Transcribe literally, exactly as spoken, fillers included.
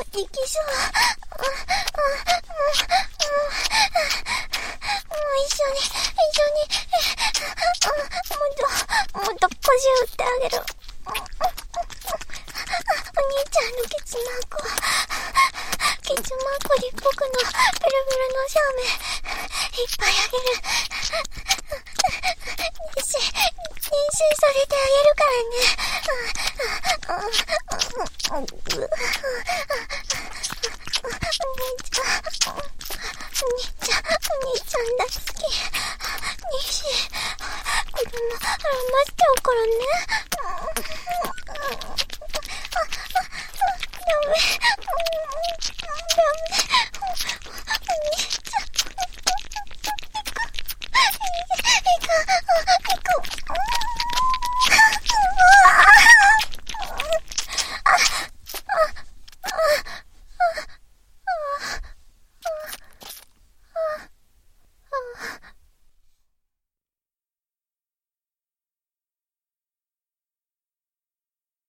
きそう。もう一緒に、一緒に、もっと、もっと腰を打ってあげる。お兄ちゃんのケツマークは、ケツマークで僕のペルペルの正面、いっぱいあげる。妊娠、妊娠されてあげるからね。